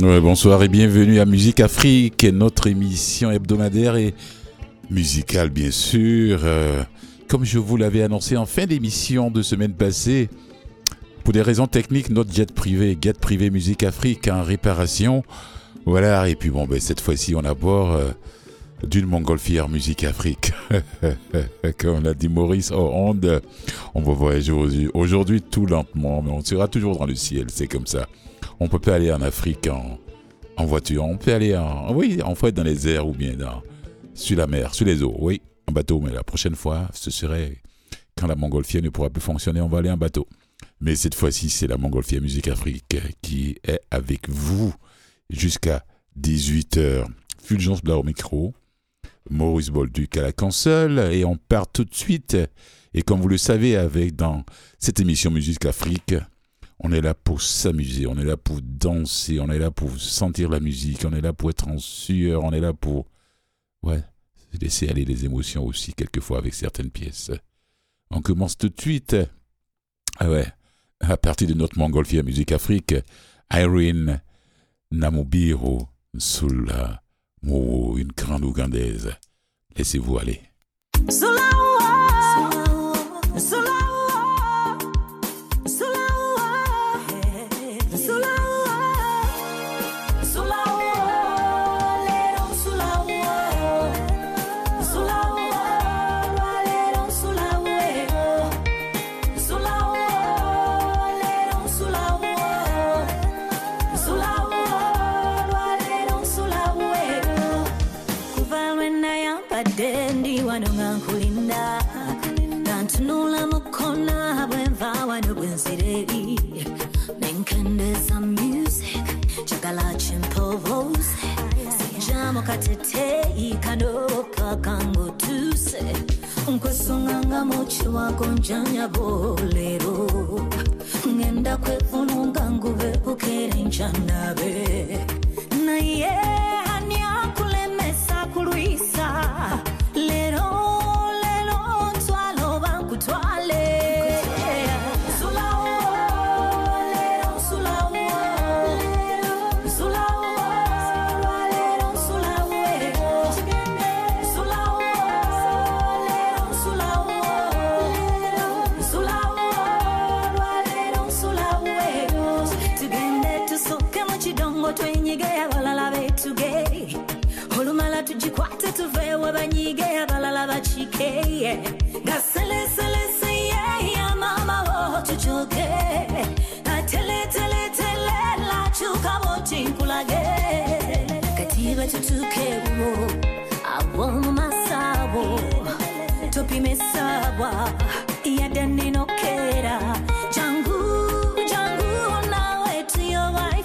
Ouais, bonsoir et bienvenue à Musique Afrique, notre émission hebdomadaire et musicale bien sûr. Comme je vous l'avais annoncé en fin d'émission de semaine passée, pour des raisons techniques, notre jet privé Musique Afrique en réparation. Voilà, et puis bon, cette fois-ci on aborde d'une montgolfière Musique Afrique. Comme l'a dit Maurice Hollande, on va voyager aujourd'hui tout lentement, mais on sera toujours dans le ciel, c'est comme ça. On peut pas aller en Afrique en voiture, on peut aller en fait dans les airs ou bien sur la mer, sur les eaux, oui, en bateau, mais la prochaine fois, ce serait quand la montgolfière ne pourra plus fonctionner, on va aller en bateau. Mais cette fois-ci, c'est la montgolfière Musique Afrique qui est avec vous jusqu'à 18h. Fulgence Blas au micro, Maurice Bolduc à la console, et on part tout de suite. Et comme vous le savez, dans cette émission Musique Afrique, on est là pour s'amuser, on est là pour danser, on est là pour sentir la musique, on est là pour être en sueur, on est là pour laisser aller les émotions aussi, quelquefois avec certaines pièces. On commence tout de suite, à partir de notre montgolfière Musique Afrique, Irene Namubiro Nsula Mo, une grande Ougandaise. Laissez-vous aller. Katete ikanoka kango tuse nkwesonganga mochi wako njanya bolero ngenda kwefununga nguve ukere nchanabe na ye hanya kulemesa kuluisa lero twalo banku twale tujikwate tuvewe banyige abalala bachike gasele ya mama wo tuchoke atele la chukaboti kulage katiba tutuke wo abo masabo topi mesabwa ya danino kera jangu nawe to your wife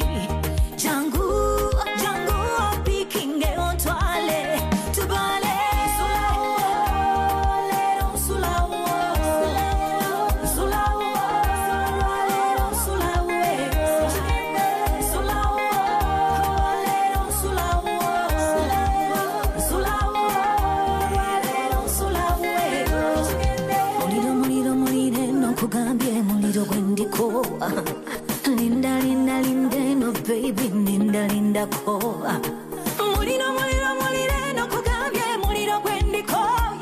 Linda, no baby, linda ko. Molino no kugambye, molino gwendiko.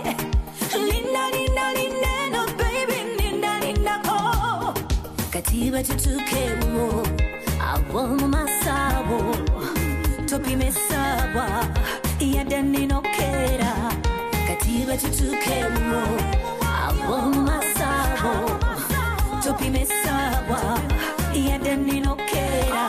Linda, no baby, linda ko. Katiba tutuke wo, awo masabo. Topi mesawa, yadani no kera. Katiba tutuke wo, awo masabo. Topi mesawa. Ya danino kera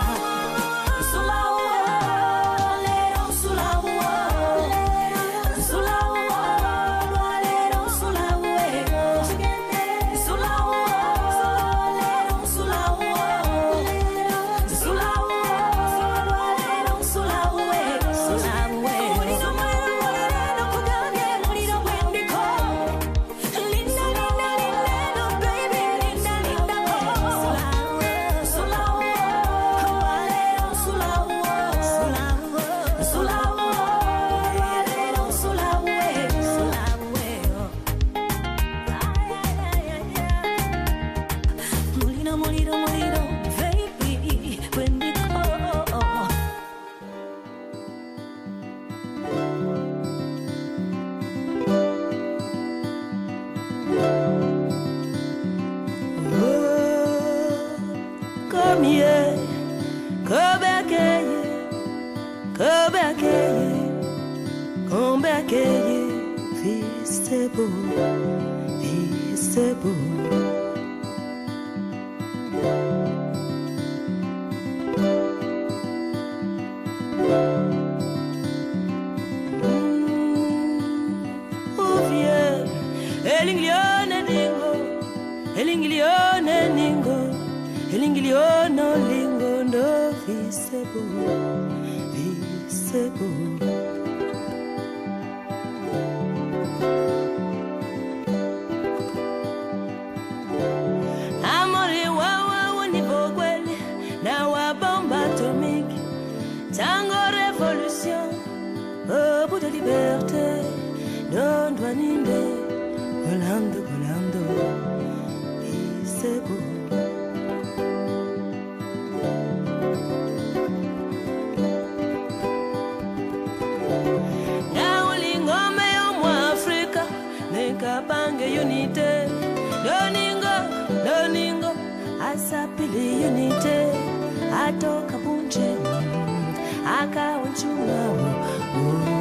Omie, Kobekeye, Kobekeye, Kombekeye, Vistebo, Vistebo. Elinglione ningo, elinglione lingo, no visebo, visebo. Amore wawa wanibogwele, na wa bomba atomique, tango révolution, au bout de liberté, non douaninde, volando, volando. Unité, Doningo, Asapili unité, Atoka Punche, Aka Uchuna.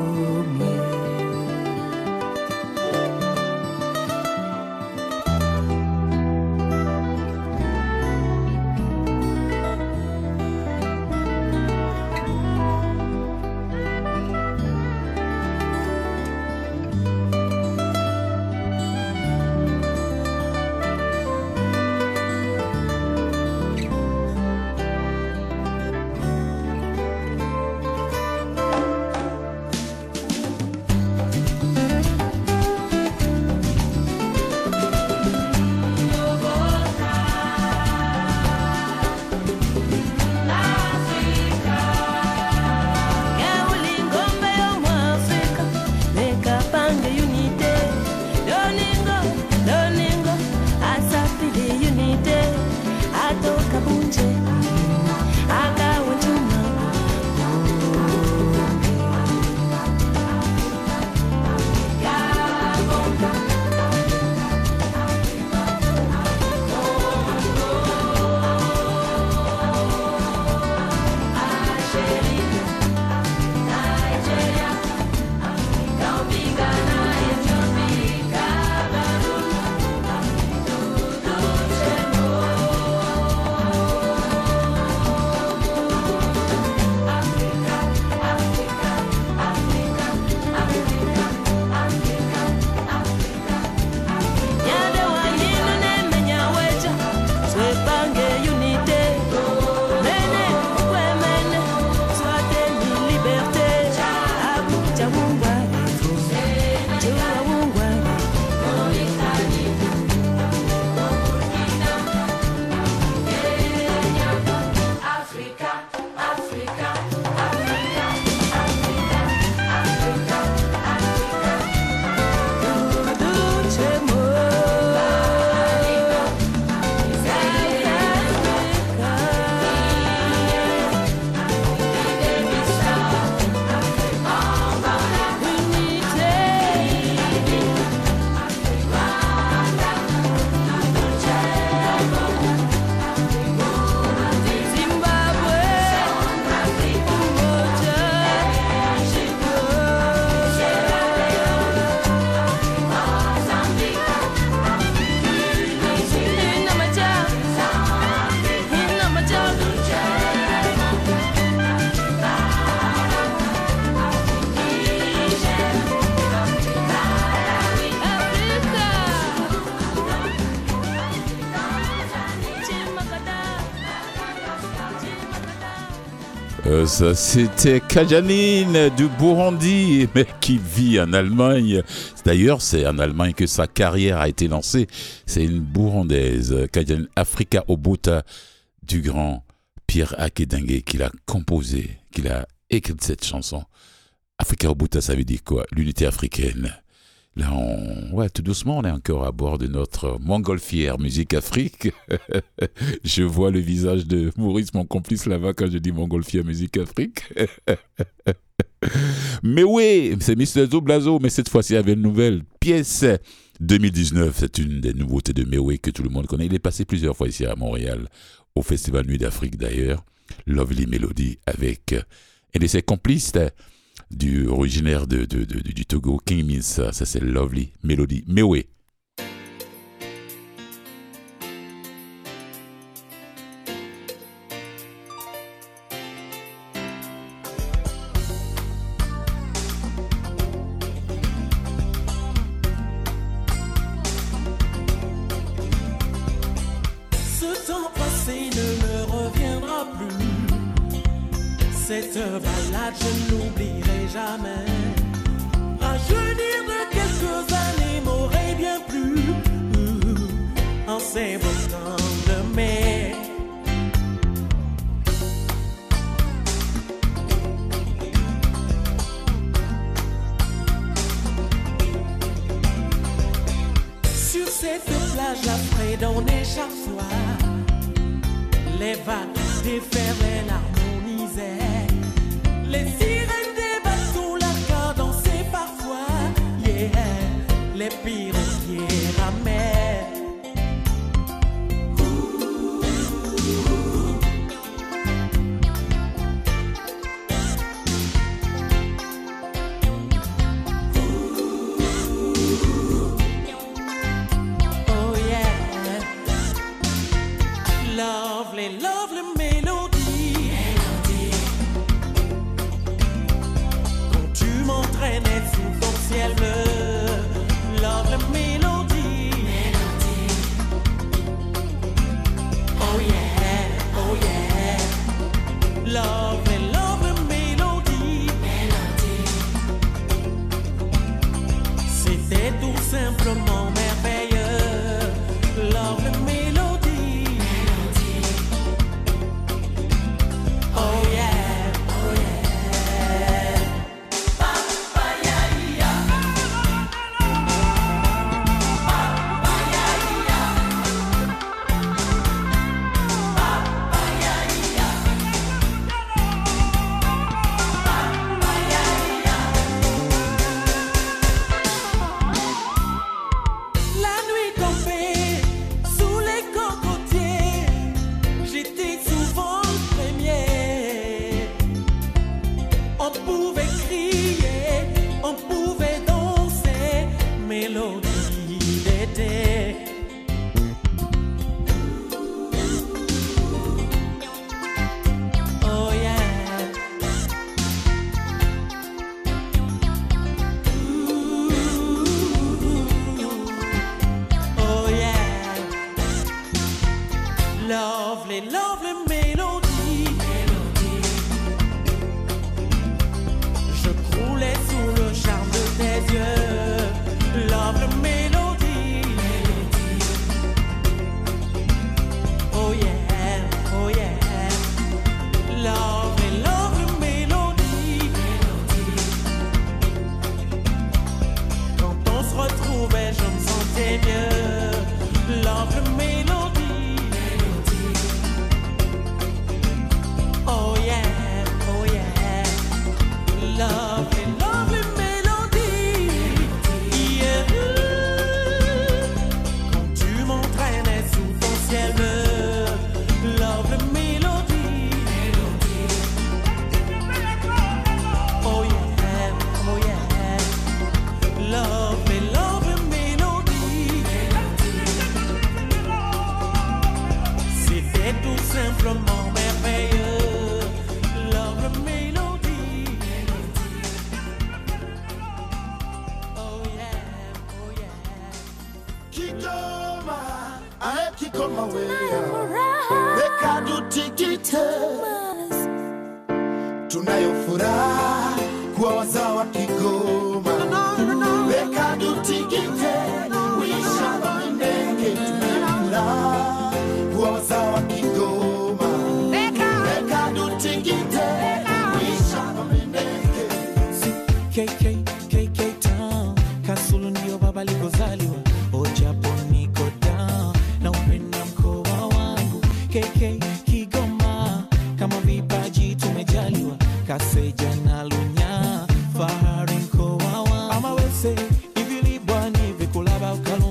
Ça c'était Kajanine du Burundi, mais qui vit en Allemagne. D'ailleurs, c'est en Allemagne que sa carrière a été lancée. C'est une Burundaise, Kajanine Africa Obuta, du grand Pierre Akedengue, qui l'a composé, qui a écrit cette chanson. Africa Obuta, ça veut dire quoi? L'unité africaine. Là, tout doucement, on est encore à bord de notre montgolfière Musique Afrique. Je vois le visage de Maurice, mon complice là-bas, quand je dis montgolfière Musique Afrique. Mais oui, c'est Mr. Zoblazo, mais cette fois-ci avec une nouvelle pièce 2019, c'est une des nouveautés de Mewé que tout le monde connaît. Il est passé plusieurs fois ici à Montréal, au Festival Nuit d'Afrique d'ailleurs. Lovely Melody avec un de ses complices originaire du Togo, King Minsa. Ça c'est Lovely Melody Mewé. Cette balade, je n'oublierai jamais. Rajeunir de quelques années m'aurait bien plu. En ces beaux temps de mai. Sur cette plage, la prédonnée chaque soir. Les vagues déferlaient l'harmonisée. Les sirènes des bateaux la dansaient parfois, yeah. Les piroguiers ramaient. Oh yeah. Lovely, lovely melody. M'entraînais sous ton ciel bleu. Love la mélodie. Oh yeah, oh yeah. Love la mélodie. C'était tout simplement merveilleux. Love la mélodie. Oh yeah, oh yeah. Lovely, lovely mélodie. Je croulais sous le charme de tes yeux. Lovely mélodie. Oh yeah, oh yeah. Lovely, lovely mélodie. Quand on se retrouvait, je me sentais mieux. Lovely mélodie. Oh yeah, oh yeah. Lovely, lovely melody. Yeah. Quand tu m'entraînais sous ton ciel bleu. Lovely melody. Oh yeah, oh yeah. Lovely, lovely melody. C'était tout simplement merveilleux. Kigoma weka tutikite, tunayo furaha kuwa wazawa Kigoma. Weka tutikite, wishamba ndege, tunayo furaha kuwa wazawa Kigoma. Weka tutikite, wishamba ndege. KK Town, Kasulu ndio baba likozaliwa. Ojapo niko down, na upenda mkoa wangu. KK Kigoma, kama vipaji tumejaliwa. Kaseja na Lunya, fahari mkoa wangu. Ama wese, hivi libwani, vikulaba ukalo.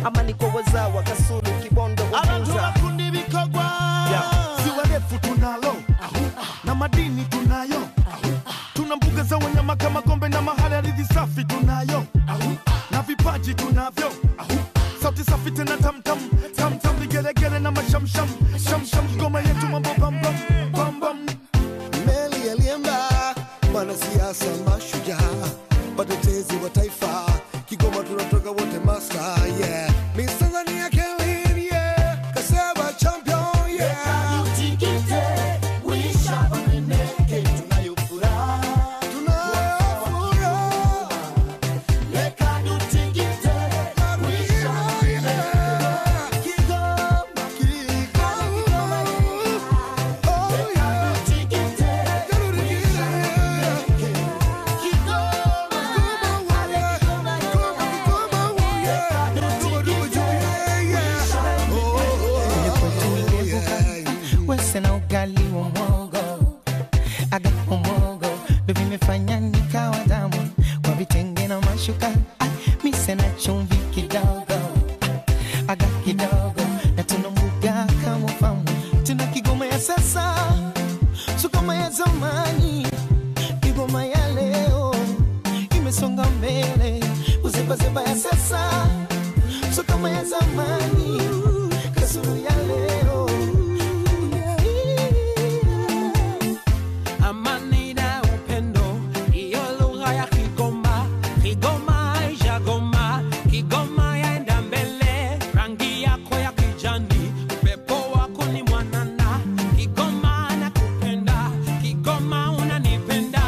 ama niko wazawa Kasulu Kibondo Wabuza kundi bikogwa ziwa refu tunalo na madini tunayo tuna mbuga za wanyama kama Gombe na mahali ardhi safi tunayo na vipaji tunavyo sauti safi tena tam tam tam tam vigelegele na mashamsham shamsham Kigoma yetu mambo bam bam bam bam Meli aliemba wanasiasa mashujaa watetezi wa taifa Kigoma tunatoka wote master yeah Miss Tanzania Kelly yeah Kaseba champion yeah Utikite, wisha waneneke, tunayofuraha. Leka utikite, wisha waneneke. Kigoma, Kigoma, Leka utikite, wisha waneneke. Kigoma, Wesena ugali wa mwogo agapo mwogo ndo vimefanya nikawa damu kwa vitenge na mashuka mise na chumvi kidogo aga kidogo na tunambuga kama famu tuna Kigoma ya sasa so kama ya zamani Kigoma ya leo imesonga mbele uzebazeba ya sasa so kama ya zamani Kasulu ya leo amani na upendo, iyo lugha ya Kigoma. Kigoma haijagoma, Kigoma yaenda mbele. Rangi yako ya kijani, upepo wako ni mwanana. Kigoma nakupenda, Kigoma unanipenda.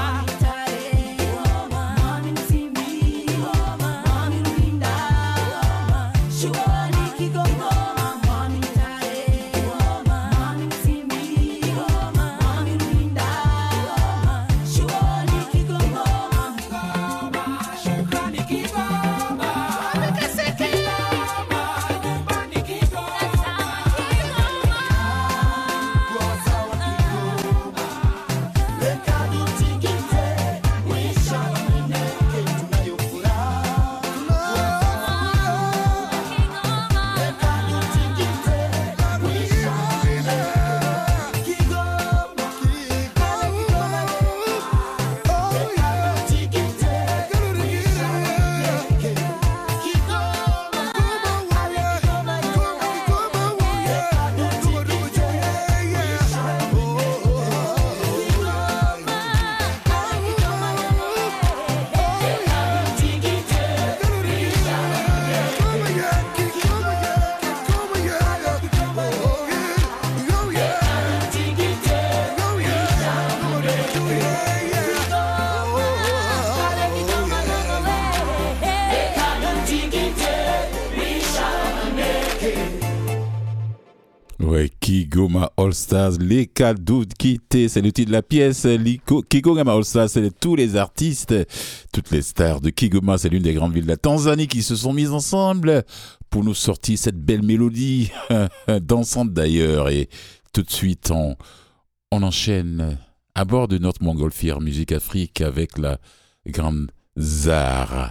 Ouais, Kigoma All Stars, les cadeaux de quitter, c'est le titre de la pièce. Kigoma All Stars, c'est tous les artistes, toutes les stars de Kigoma. C'est l'une des grandes villes de la Tanzanie qui se sont mises ensemble pour nous sortir cette belle mélodie, dansante d'ailleurs. Et tout de suite, on enchaîne à bord de notre Montgolfière Musique Afrique avec la grande Zahara,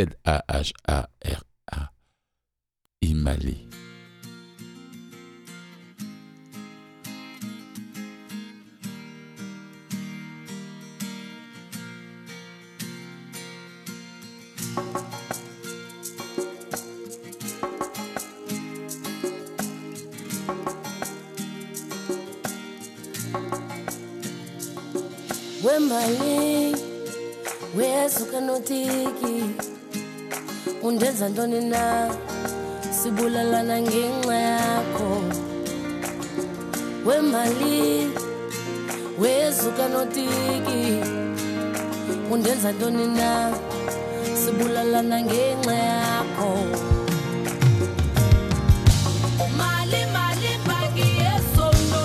Zahara Imali. Wemali wesuka notiki undenza ndoni na sibulalana ngenxa yakho wemali wesuka notiki undenza ndoni na sibulalana ngenxa yakho mali bagi yesono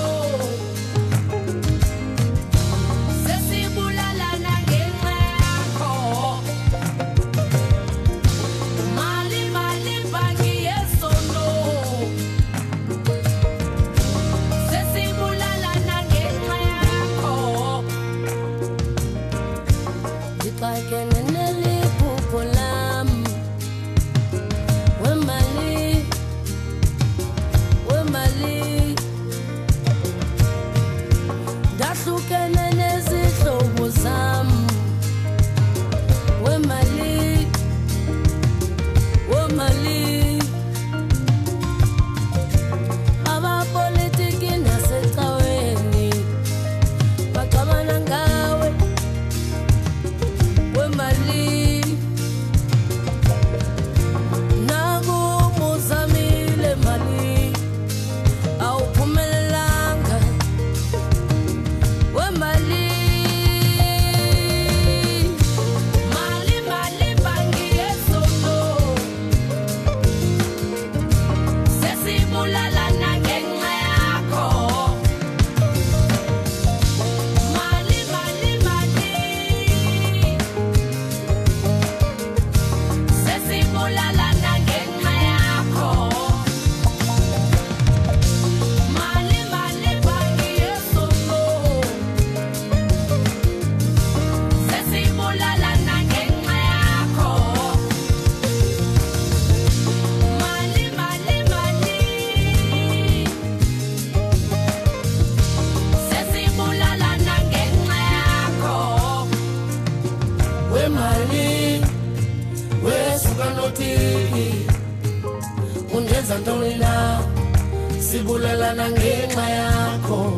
sibulalana ngenxa yakho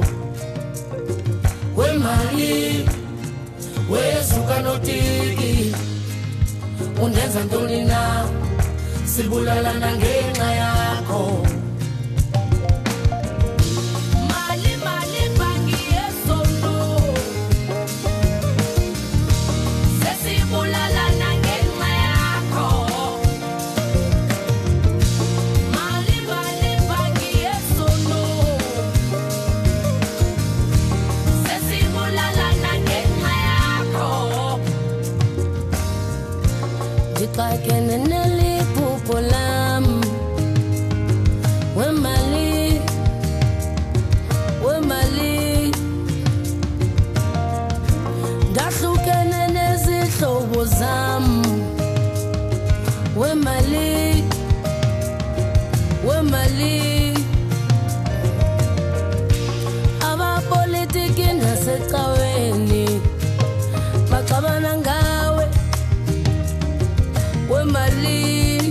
wemali wezuka notiki undenza ntoni na sibulalana ngenxa yakho mali bangi yesondo sesibulalana ngenxa yakho mali bangi yesondo sesibulalana ngenxa yakho dikakene neliphupho lam wemali ndahlukene nezihlobo zam wemali abapolitiki nasecaweni baxabana ngawe wemali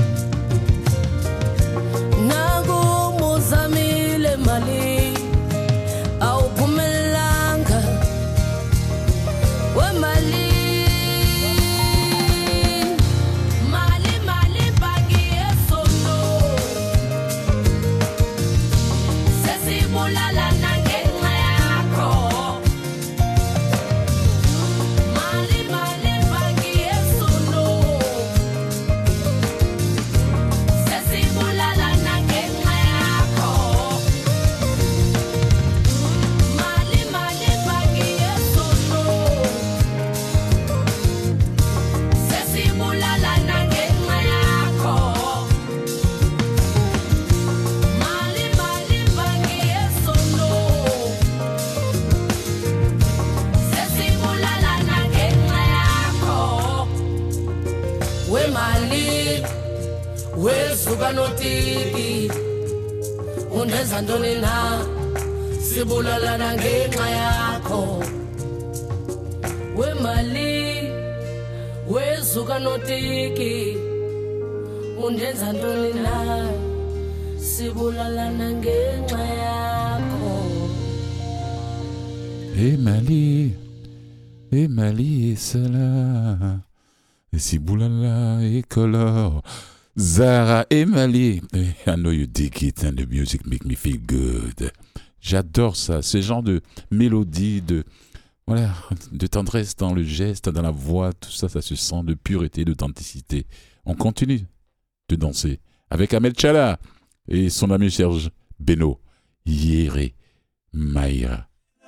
nakumuzamile mali awuphumelanga wemali mali bangi yesondo sesibulalana ngenxa yakho mali bangi yesondo sesibulalana ngenxa yakho mali bangi yesondo sesibulalana ngenxa yakho mali bangi yesondo sesibulalana ngenxa yakho wemali wezuka notiki undenza ntoni na sibulalana ngenxa yakho wemali wezuka notiki undenza ntoni na sibulalana ngenxa yakho Mali, et cela, et Siboulala, et Color, Zara et Mali. I know you dig it and the music make me feel good. J'adore ça, ce genre de mélodie, de tendresse dans le geste, dans la voix, tout ça, ça se sent de pureté, d'authenticité. On continue de danser avec Ahmed Chala et son ami Serge Beno, Yere Maïra.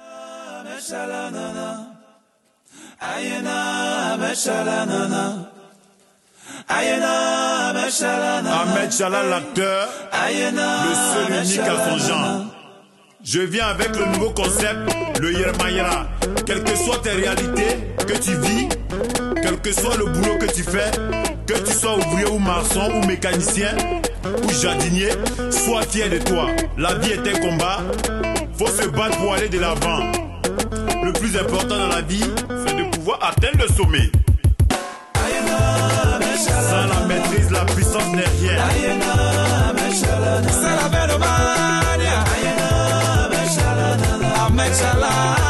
Ahmed Chala, l'acteur, le seul unique à son genre. Je viens avec le nouveau concept, le Yermaïra. Quelles que soient tes réalités que tu vis, quel que soit le boulot que tu fais, que tu sois ouvrier ou maçon ou mécanicien ou jardinier, sois fier de toi. La vie est un combat, faut se battre pour aller de l'avant. Le plus important dans la vie, c'est de pouvoir atteindre le sommet. Sans la maîtrise, la puissance n'est rien. C'est la Vénomania. Ahmed Chala.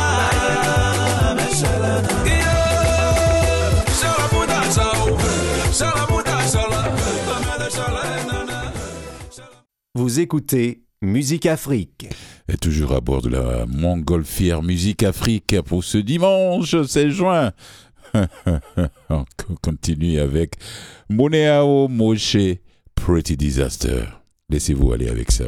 Vous écoutez Musique Afrique. Et toujours à bord de la Montgolfière Musique Afrique pour ce dimanche 16 juin. On continue avec Moneao Moshe Pretty Disaster. Laissez-vous aller avec ça.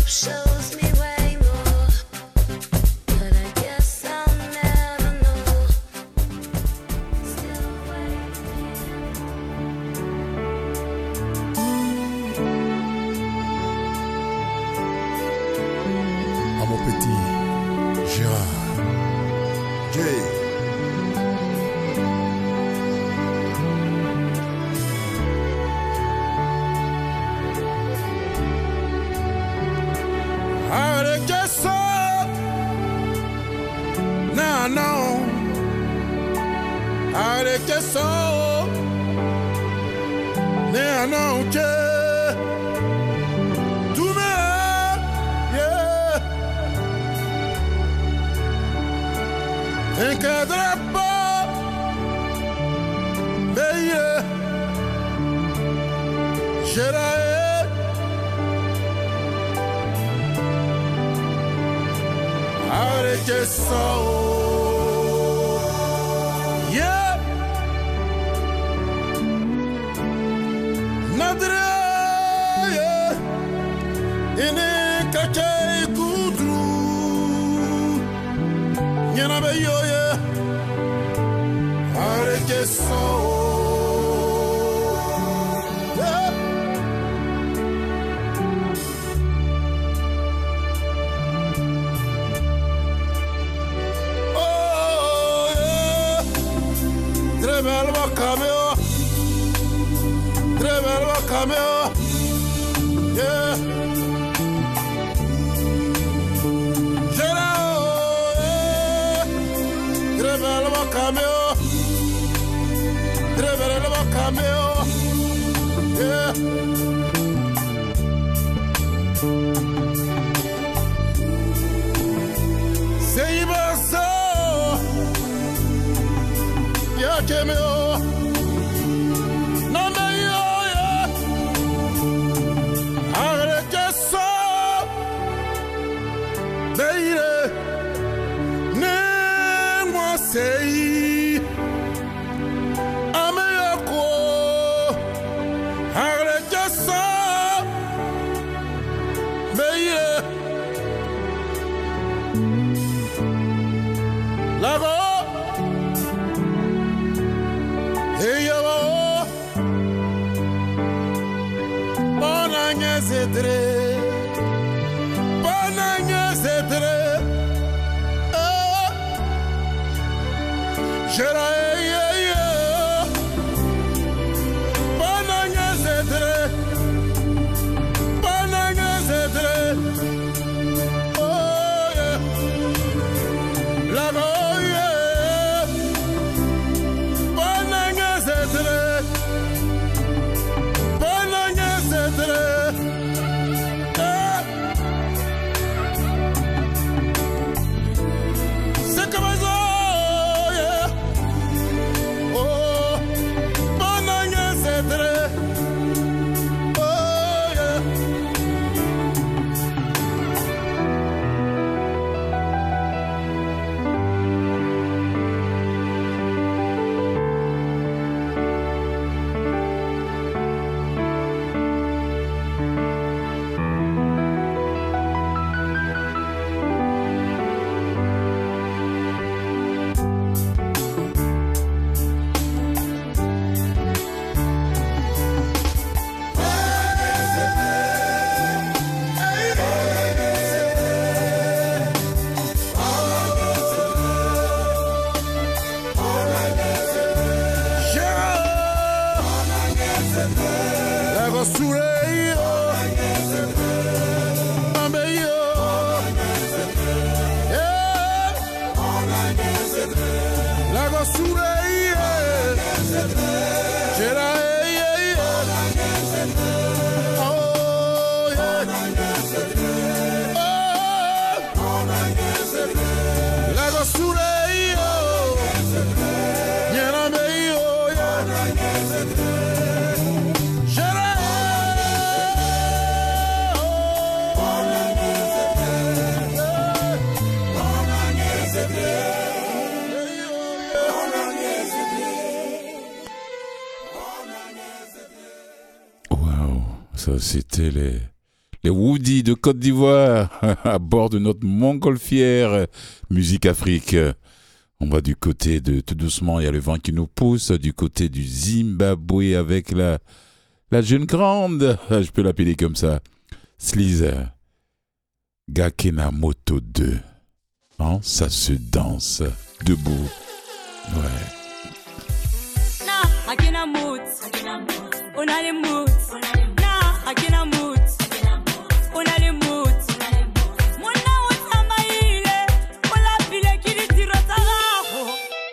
shows me way more, but I guess I'll never know. Still À mon petit Gérard. Jay. Ça, c'était les Woody de Côte d'Ivoire, à bord de notre montgolfière Musique Afrique. On va du côté de, tout doucement, il y a le vent qui nous pousse, du côté du Zimbabwe avec la jeune grande, je peux l'appeler comme ça, Sleaze, Gakena Moto 2. Hein, ça se danse debout. Ouais. Na akina mood, unali mood. Na akina mood, unali mood. Muna utamba ile, ula vile kili tiro tagaho.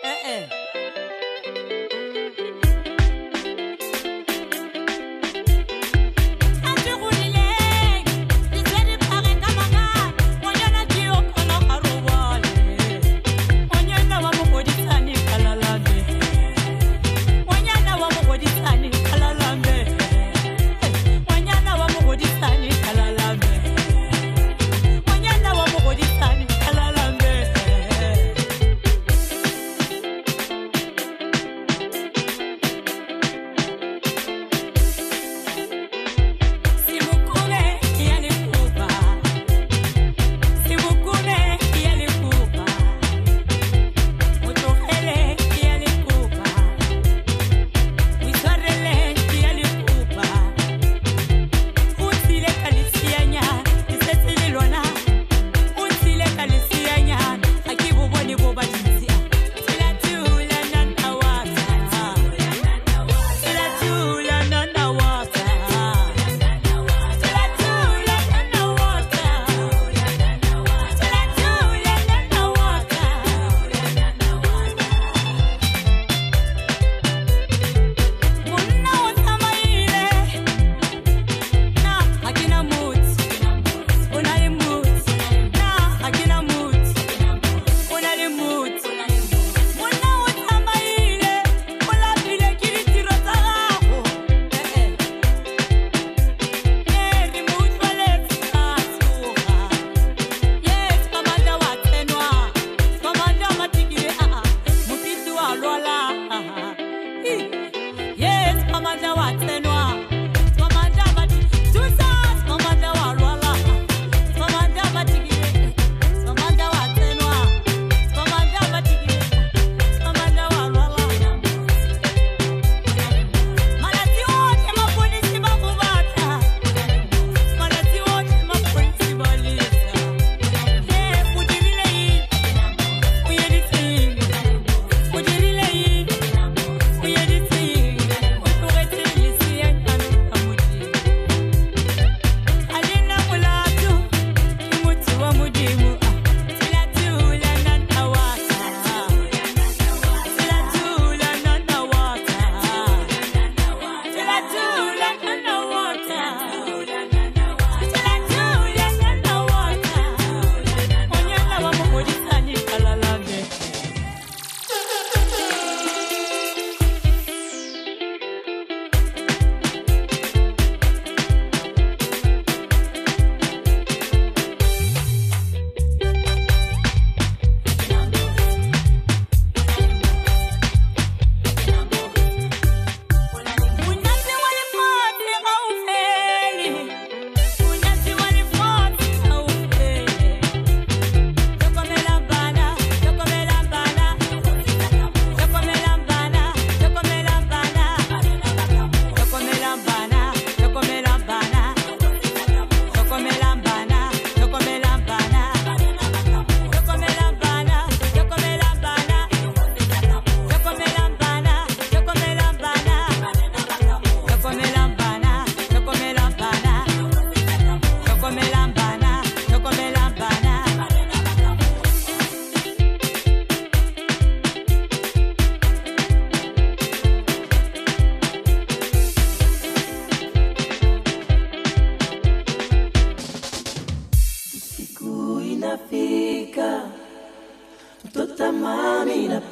Mami na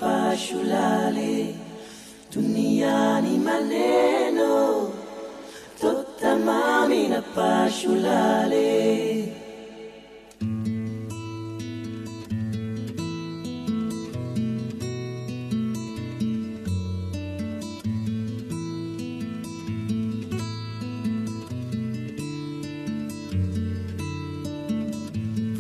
pashulale duniani maneno tota mami na pashulale.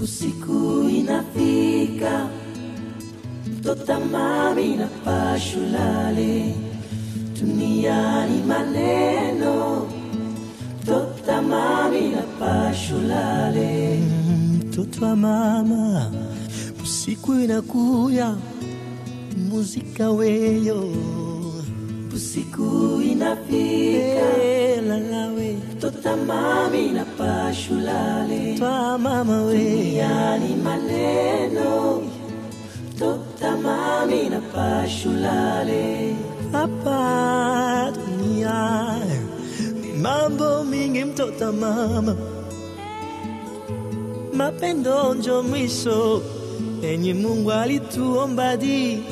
usiku inafika, mtoto mami na pashulale, duniani maneno, mtoto mami na pashulale. Mtoto wa mama, usiku inakuya, muzika weyo, usiku inafika, lalawe, mtoto mami na pashulale, twa mama we, duniani maneno, mtoto mami na pashulale. hapa dunia ni mambo mingi, mtoto mama, mapendo njo mwisho enye Mungu alituomba di,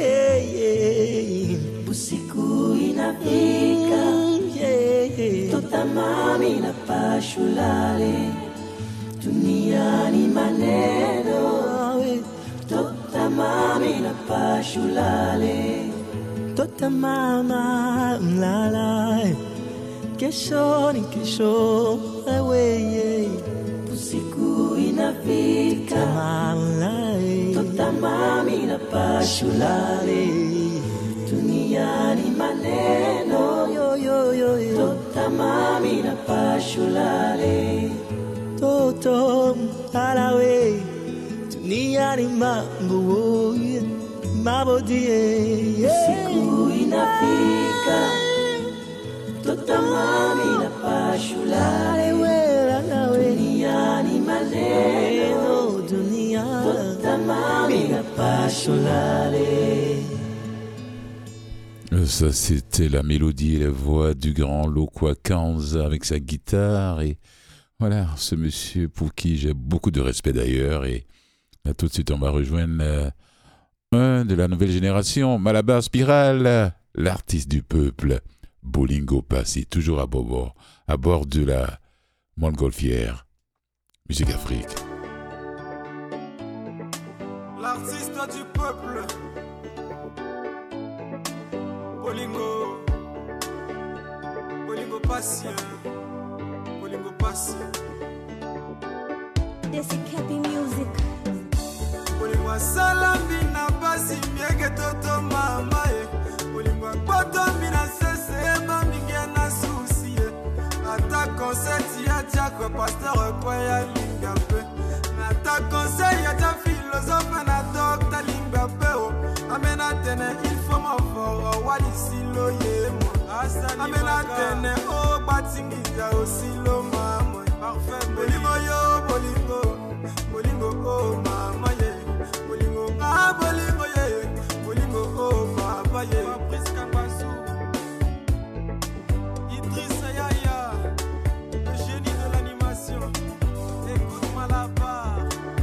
usiku inafika, mtoto mami na pashulale, duniani maneno, mtoto mami na pashulale. Mtoto mama mlala, kesho ni kesho, wewe usiku inafika, mtoto mami na pashulale, duniani maneno, mtoto mami na pashulale. Toto alawe, duniani mambo mabodie, usiku inafika, mtoto mami na pashulale, duniani maneno, mtoto mami na pashulale. Ça, c'était la mélodie et la voix du grand Lokwa Kanza avec sa guitare. Et voilà, ce monsieur pour qui j'ai beaucoup de respect d'ailleurs. Et là, tout de suite, on va rejoindre un de la nouvelle génération, Malabar Spiral, l'artiste du peuple, Bolingo Passy, toujours à bord de la Montgolfière. Musique Afrique. L'artiste du peuple, Bolingo Passy, Bolingo Passy. This is Cappy Music. Bolingo salambi na basi miege toto mama e. Bolingo boto mina sese mamingi na susi e. Ata concert ya chako pasteur kwa ya linga pe. Ata conseil ya ta philosophe na docteur linga pe o. Amena tene il faut m'avoir wali silo ye mo. Amena tene o batingiza o silo mama. Parfait bolingo yo bolingo oh mama ye. Bolingo ye, bolingo oh papa ye. Fabrice Kambasu, Idriss Yaya, le génie de l'animation. Écoute Malabar,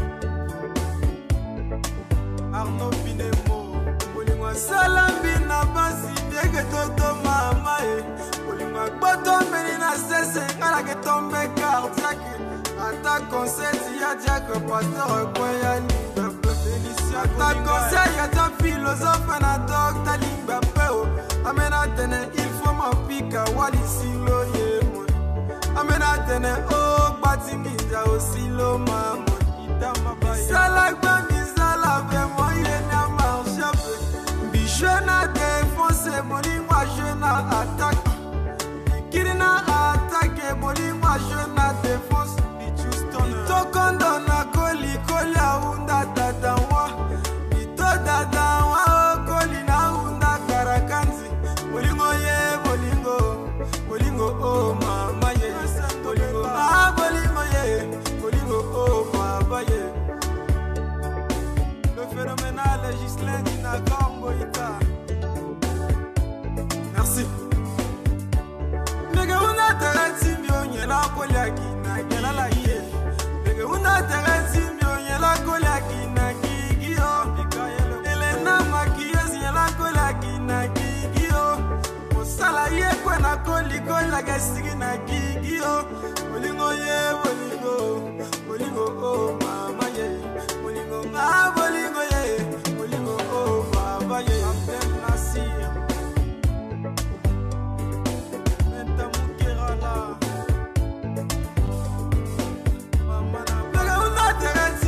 Arnaud Pinemo. Bolingo salambi na basi biege toto mama ye. Bolingo boto menina sese ngala ke tombe cardiaque. Ata concert ya Jack pasteur kwa ya linga. Ta conseil ya ta philosophe na docteur Limba Peo. Amena tene il faut m'apika wali silo ye mo. Amena tene o batingiza o silo mamo. Itama baye. Sala gbandi sala be moye na marche be. Bijou na défonce moli moi je na attaque. Bikiri na attaque moli moi je na défonce. Bijou stone. Tokondo na koli aunda tatawa. Dada wa kolina unda karakanzi. Bolingo ye bolingo oh mama ye. Bolingo bolingo ye, bolingo oh papa ye. Le phénoménal Ghislain Dina Kamboïta. Merci. Nega una tereti mionye la koliaki na gela la ye. Nega una tereti mionye la koliaki na gigio. Na koliko la gasigi na gigio. Bolingo ye bolingo oh mama ye. Bolingo ye bolingo oh baba ye. Abdel Nasir Menta Mukirala Mama na Bega una tereti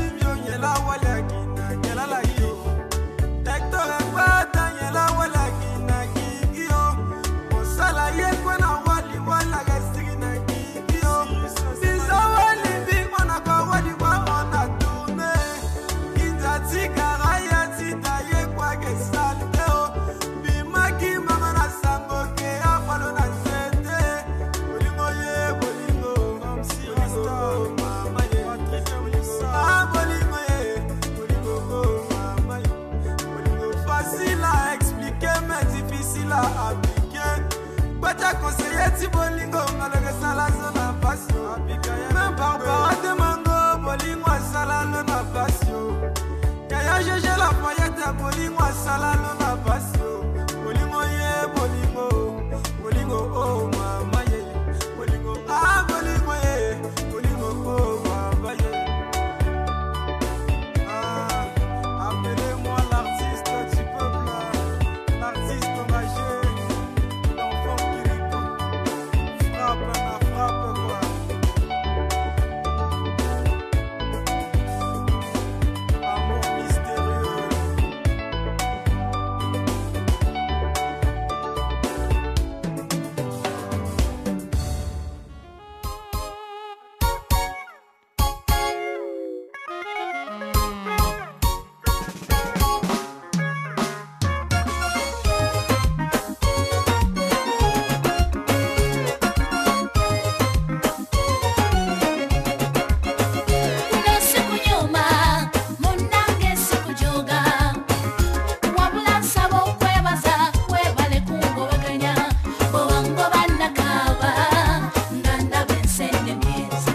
bolingo asalalo na pasi o bolingo ye bolingo bolingo oh mama ye bolingo ah bolingo ye bolingo oh mama ye ah appelez-moi l'artiste du peuple l'artiste engagé l'enfant qui répond frappe na frappe quoi amour mystérieux. Kuno sikunyuma, munange sikujoga. Wabula nsaba okwebaza, webale kungobaganya. Bwewangoba nakaaba, nga ndaba ensende myenze.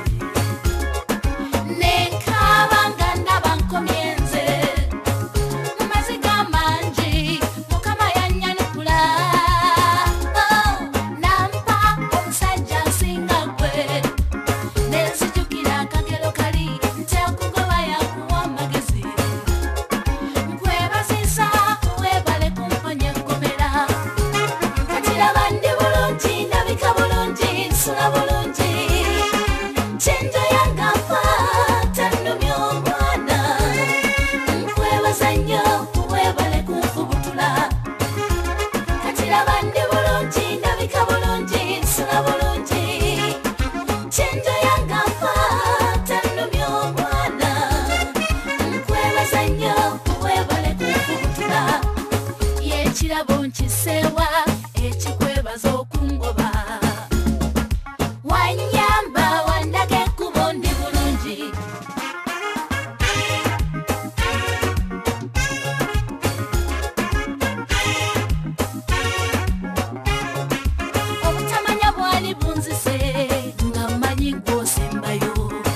Nenkaaba nga ndaba nkomyenze. Mu maziga mangi, Mukama yannyanukula. Oh, nampa omusajja nsinga gwe. Nenzijukira akagero kali nti akugoba yakuwa amagezi nkwebazisa webale kumponya enkomera kati laba ndi bulungi ndabika bulungi nsula bulungi kyenjo yangafa tannumya omwana nkwebaza nnyo webale kunfubutula kati laba ndi bulungi ndabika bulungi nsula bulungi kyenjo yangafa tannumya omwana nkwebaza nnyo webale kunfubutula yekirabo nkiseewa ekikwebaza okungoba wanyamba wandaga ekkubo ndi bulungi obutamanya bwali bunzise nga mmanyi gw'osembayo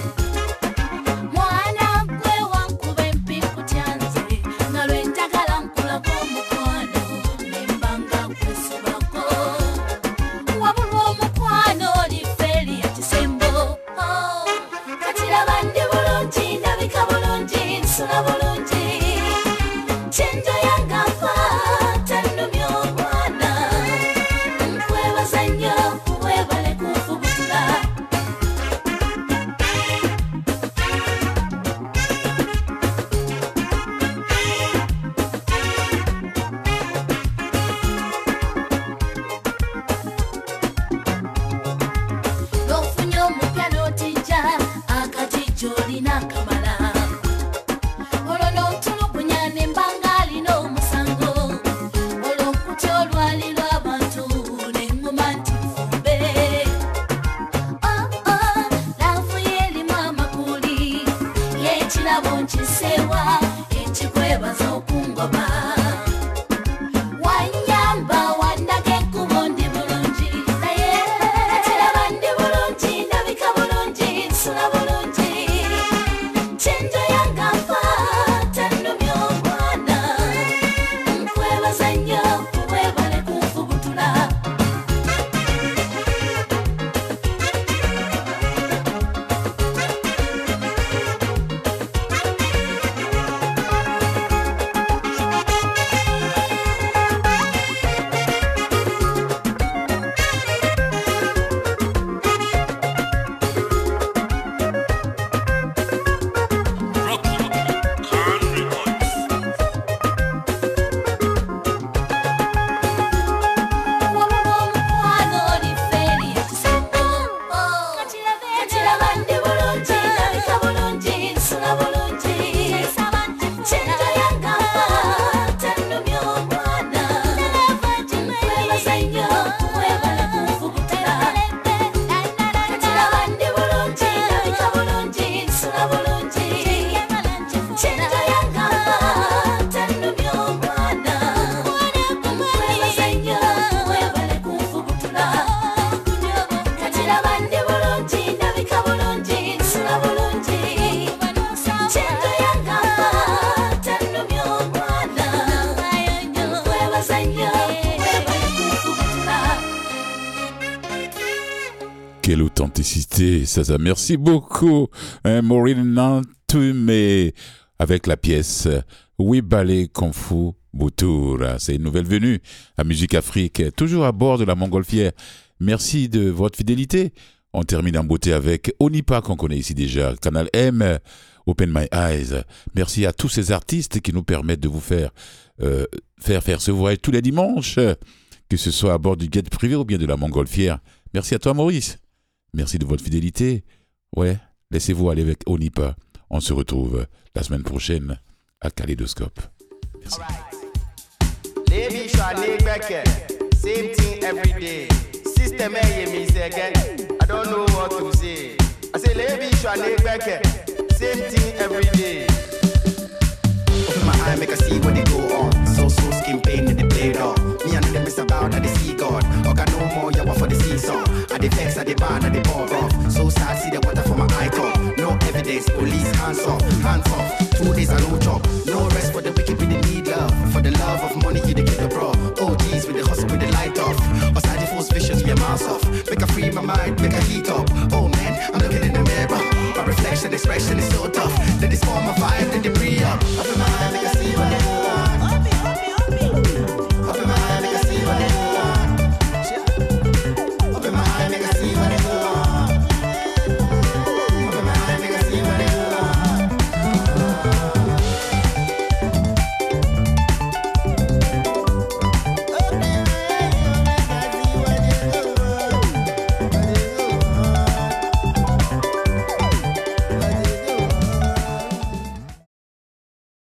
mwana gwe wankuba empingu tyanze nga lwe njagala nkulako omukwano ne mbanga kwesibako wabulwa omukwano lifeeri ya kisembo Oh, kati laba ndi bulungi ndabika bulungi nsula bulungi kyenjo yangafa tannumya omwana nkwebaza nnyo webale kunfubutula n'ofunye omupya n'otijja akatijja olina akamala olwo n'otulugunya ne mbanga alina omusango olwo nkutya olwali lw'abantu ne ŋŋuma nti nfumbe laavu yeerimu amakuli y'ekirabo nkiseewa ekikwebaza okungoba wanyamba wandaga ekkubo ndi bulungi naye kati laba ndi bulungi ndabika bulungi nsula bulungi kyenjo yangafa tannumya omwana nkwebaza nnyo webale kunfubutula Authenticité, ça, merci beaucoup. Maureen Nantume avec la pièce Wibale Konfu Boutoura. C'est une nouvelle venue à Musique Afrique, toujours à bord de la Montgolfière. Merci de votre fidélité. On termine en beauté avec Onipa qu'on connaît ici déjà, Canal M, Open My Eyes. Merci à tous ces artistes qui nous permettent de vous faire ce voyage tous les dimanches, que ce soit à bord du guide privé ou bien de la Montgolfière. Merci à toi Maurice. Merci de votre fidélité. Ouais, laissez-vous aller avec Onipa. On se retrouve la semaine prochaine à Kaléidoscope. Merci. Same thing every day. System me say again. I don't know what to say. I say same thing every day. Open my eye, make I see what they go on. So skin pain in the play down. Me and them is about that they see God. I got no more yawa for the seesaw. I the vex, I the bad, I the ball off. So sad, see the water for my eye top. No evidence, police hands off, hands off. 2 days I no job, no rest for the wicked, we the need love. For the love of money, you the kid the bro. OGs with the hustle, with the light off. Outside the force vicious, your mouth off. Make I free my mind, make I heat up. Oh man, I'm looking in the mirror. My reflection, expression is so tough. Let this fall